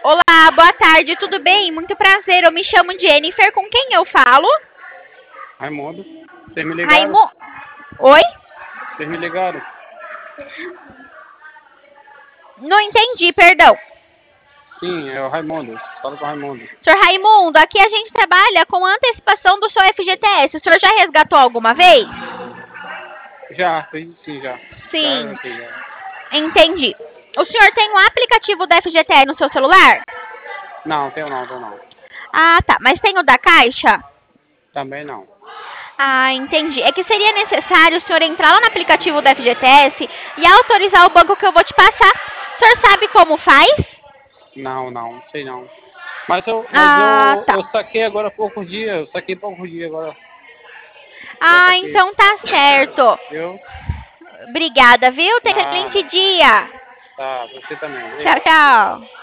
Olá, boa tarde, tudo bem? Muito prazer, eu me chamo Jennifer, com quem eu falo? Raimundo, vocês me ligaram? Raimundo. Oi? Vocês me ligaram? Não entendi, perdão. Sim, é o Raimundo. Fala com o Raimundo. Senhor Raimundo, aqui a gente trabalha com antecipação do seu FGTS. O senhor já resgatou alguma vez? Já, sim, já. Já, Sim, sim, já. entendi. O senhor tem um aplicativo do FGTS no seu celular? Não, tenho não, tenho não. Ah, tá. Mas tem o da Caixa? Também não. Ah, entendi. É que seria necessário o senhor entrar lá no aplicativo do FGTS e autorizar o banco que eu vou te passar. O senhor sabe como faz? Não, não, sei não. Mas eu, mas Ah, eu, tá. eu saquei agora há poucos dias. Eu saquei poucos dias agora. Já Ah, saquei. então tá certo. Viu? Obrigada, viu? Tenha um excelente Nada. dia. Tá, você também. Tchau, Obrigado. tchau.